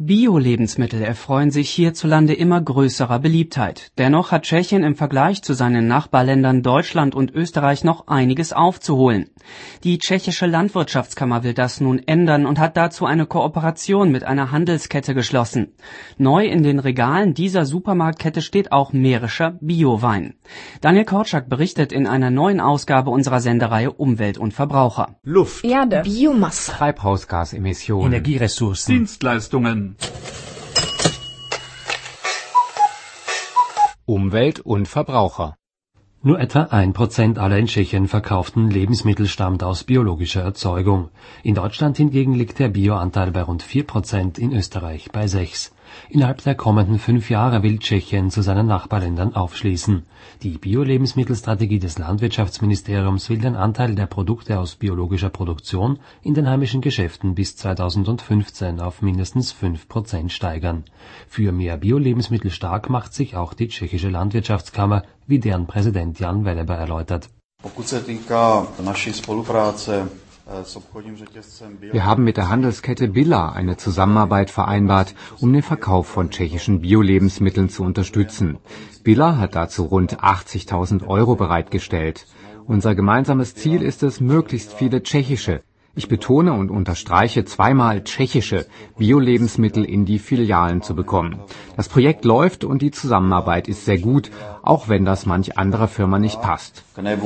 Bio-Lebensmittel erfreuen sich hierzulande immer größerer Beliebtheit. Dennoch hat Tschechien im Vergleich zu seinen Nachbarländern Deutschland und Österreich noch einiges aufzuholen. Die tschechische Landwirtschaftskammer will das nun ändern und hat dazu eine Kooperation mit einer Handelskette geschlossen. Neu in den Regalen dieser Supermarktkette steht auch mährischer Biowein. Daniel Korczak berichtet in einer neuen Ausgabe unserer Sendereihe Umwelt und Verbraucher. Luft, Erde, Biomasse, Treibhausgasemissionen, Energieressourcen, Dienstleistungen, Umwelt und Verbraucher. Nur etwa 1% aller in Tschechien verkauften Lebensmittel stammt aus biologischer Erzeugung. In Deutschland hingegen liegt der Bioanteil bei rund 4%, in Österreich bei 6%. Innerhalb der kommenden 5 Jahre will Tschechien zu seinen Nachbarländern aufschließen. Die Bio-Lebensmittelstrategie des Landwirtschaftsministeriums will den Anteil der Produkte aus biologischer Produktion in den heimischen Geschäften bis 2015 auf mindestens 5% steigern. Für mehr Bio-Lebensmittel stark macht sich auch die tschechische Landwirtschaftskammer, wie deren Präsident Jan Veleber erläutert. Wir haben mit der Handelskette Billa eine Zusammenarbeit vereinbart, um den Verkauf von tschechischen Bio-Lebensmitteln zu unterstützen. Billa hat dazu rund 80.000 € bereitgestellt. Unser gemeinsames Ziel ist es, möglichst viele tschechische, ich betone und unterstreiche zweimal tschechische Bio-Lebensmittel in die Filialen zu bekommen. Das Projekt läuft und die Zusammenarbeit ist sehr gut, auch wenn das manch anderer Firma nicht passt.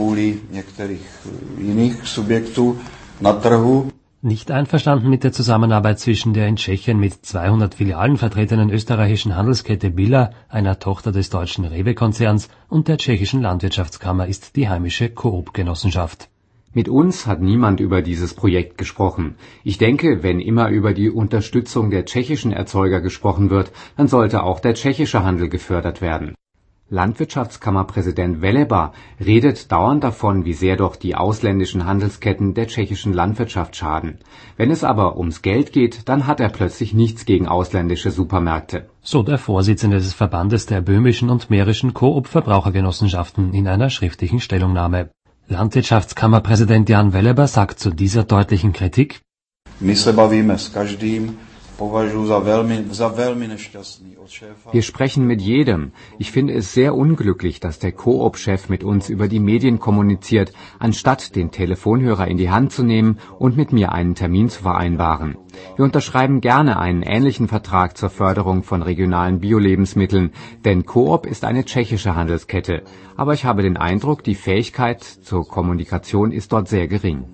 Nicht einverstanden mit der Zusammenarbeit zwischen der in Tschechien mit 200 Filialen vertretenen österreichischen Handelskette Billa, einer Tochter des deutschen Rewe-Konzerns, und der tschechischen Landwirtschaftskammer ist die heimische Coop-Genossenschaft. Mit uns hat niemand über dieses Projekt gesprochen. Ich denke, wenn immer über die Unterstützung der tschechischen Erzeuger gesprochen wird, dann sollte auch der tschechische Handel gefördert werden. Landwirtschaftskammerpräsident Veleber redet dauernd davon, wie sehr doch die ausländischen Handelsketten der tschechischen Landwirtschaft schaden. Wenn es aber ums Geld geht, dann hat er plötzlich nichts gegen ausländische Supermärkte. So der Vorsitzende des Verbandes der böhmischen und mährischen Coop-Verbrauchergenossenschaften in einer schriftlichen Stellungnahme. Landwirtschaftskammerpräsident Jan Veleber sagt zu dieser deutlichen Kritik: Wir sprechen mit jedem. Ich finde es sehr unglücklich, dass der Coop-Chef mit uns über die Medien kommuniziert, anstatt den Telefonhörer in die Hand zu nehmen und mit mir einen Termin zu vereinbaren. Wir unterschreiben gerne einen ähnlichen Vertrag zur Förderung von regionalen Bio-Lebensmitteln, denn Coop ist eine tschechische Handelskette. Aber ich habe den Eindruck, die Fähigkeit zur Kommunikation ist dort sehr gering.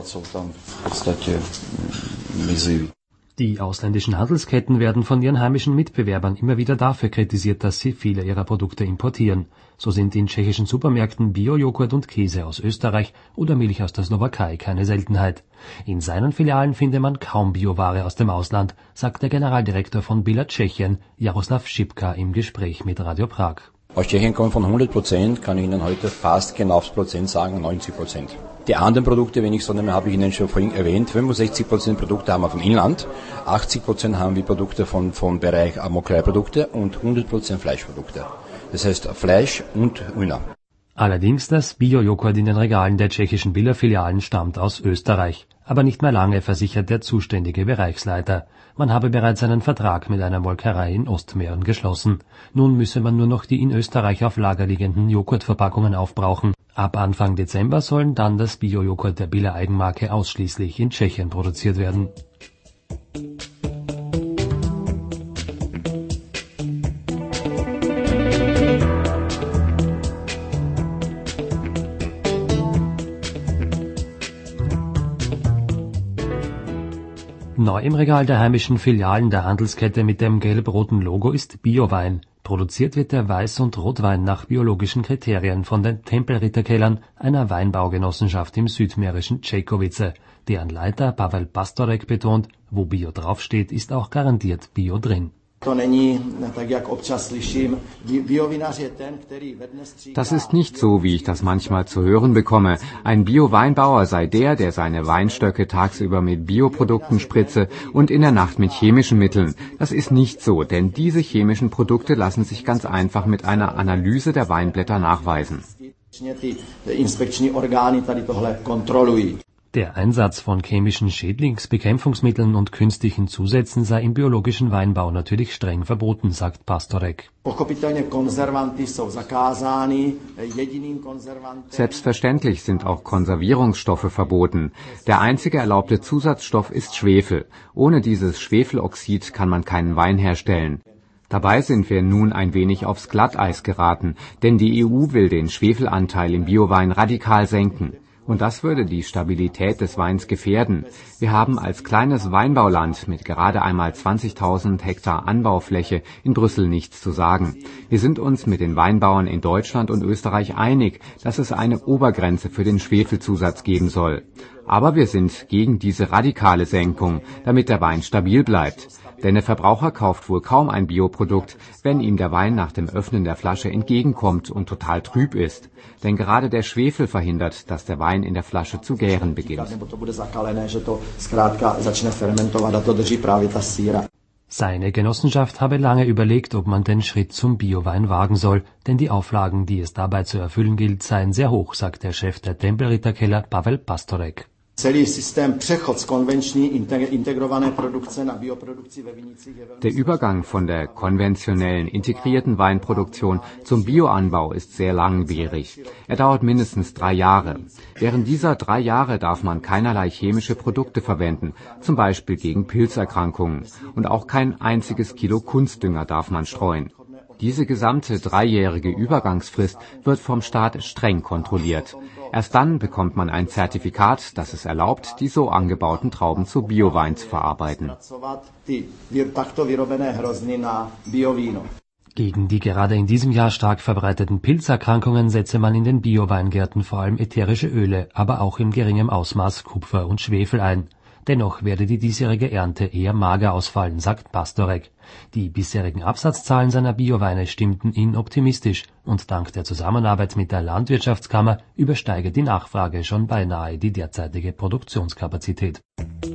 Die ausländischen Handelsketten werden von ihren heimischen Mitbewerbern immer wieder dafür kritisiert, dass sie viele ihrer Produkte importieren. So sind in tschechischen Supermärkten Bio-Joghurt und Käse aus Österreich oder Milch aus der Slowakei keine Seltenheit. In seinen Filialen finde man kaum Bioware aus dem Ausland, sagt der Generaldirektor von Billa Tschechien, Jaroslav Šipka, im Gespräch mit Radio Prag. Aus Tschechien kommen von 100%, kann ich Ihnen heute fast genau aufs Prozent sagen, 90%. Die anderen Produkte, wenn ich so nehme, habe ich Ihnen schon vorhin erwähnt, 65% Produkte haben wir vom Inland, 80% haben wir Produkte vom Bereich Molkereiprodukte und 100% Fleischprodukte. Das heißt Fleisch und Hühner. Allerdings das Bio-Joghurt in den Regalen der tschechischen Billa-Filialen stammt aus Österreich. Aber nicht mehr lange, versichert der zuständige Bereichsleiter. Man habe bereits einen Vertrag mit einer Molkerei in Ostmähren geschlossen. Nun müsse man nur noch die in Österreich auf Lager liegenden Joghurtverpackungen aufbrauchen. Ab Anfang Dezember sollen dann das Bio-Joghurt der Billa-Eigenmarke ausschließlich in Tschechien produziert werden. Neu im Regal der heimischen Filialen der Handelskette mit dem gelb-roten Logo ist Biowein. Produziert wird der Weiß- und Rotwein nach biologischen Kriterien von den Tempelritterkellern, einer Weinbaugenossenschaft im südmährischen Čekovice. Deren Leiter Pavel Pastorek betont, wo Bio draufsteht, ist auch garantiert Bio drin. Das ist nicht so, wie ich das manchmal zu hören bekomme. Ein Bio-Weinbauer sei der seine Weinstöcke tagsüber mit Bioprodukten spritze und in der Nacht mit chemischen Mitteln. Das ist nicht so, denn diese chemischen Produkte lassen sich ganz einfach mit einer Analyse der Weinblätter nachweisen. Der Einsatz von chemischen Schädlingsbekämpfungsmitteln und künstlichen Zusätzen sei im biologischen Weinbau natürlich streng verboten, sagt Pastorek. Selbstverständlich sind auch Konservierungsstoffe verboten. Der einzige erlaubte Zusatzstoff ist Schwefel. Ohne dieses Schwefeloxid kann man keinen Wein herstellen. Dabei sind wir nun ein wenig aufs Glatteis geraten, denn die EU will den Schwefelanteil im Biowein radikal senken. Und das würde die Stabilität des Weins gefährden. Wir haben als kleines Weinbauland mit gerade einmal 20.000 Hektar Anbaufläche in Brüssel nichts zu sagen. Wir sind uns mit den Weinbauern in Deutschland und Österreich einig, dass es eine Obergrenze für den Schwefelzusatz geben soll. Aber wir sind gegen diese radikale Senkung, damit der Wein stabil bleibt. Denn der Verbraucher kauft wohl kaum ein Bioprodukt, wenn ihm der Wein nach dem Öffnen der Flasche entgegenkommt und total trüb ist. Denn gerade der Schwefel verhindert, dass der Wein in der Flasche zu gären beginnt. Seine Genossenschaft habe lange überlegt, ob man den Schritt zum Biowein wagen soll, denn die Auflagen, die es dabei zu erfüllen gilt, seien sehr hoch, sagt der Chef der Tempelritterkeller Pavel Pastorek. Der Übergang von der konventionellen integrierten Weinproduktion zum Bioanbau ist sehr langwierig. Er dauert mindestens 3 Jahre. Während dieser 3 Jahre darf man keinerlei chemische Produkte verwenden, zum Beispiel gegen Pilzerkrankungen. Und auch kein einziges Kilo Kunstdünger darf man streuen. Diese gesamte 3-jährige Übergangsfrist wird vom Staat streng kontrolliert. Erst dann bekommt man ein Zertifikat, das es erlaubt, die so angebauten Trauben zu Biowein zu verarbeiten. Gegen die gerade in diesem Jahr stark verbreiteten Pilzerkrankungen setze man in den Bioweingärten vor allem ätherische Öle, aber auch in geringem Ausmaß Kupfer und Schwefel ein. Dennoch werde die diesjährige Ernte eher mager ausfallen, sagt Pastorek. Die bisherigen Absatzzahlen seiner Bioweine stimmten ihn optimistisch und dank der Zusammenarbeit mit der Landwirtschaftskammer übersteige die Nachfrage schon beinahe die derzeitige Produktionskapazität.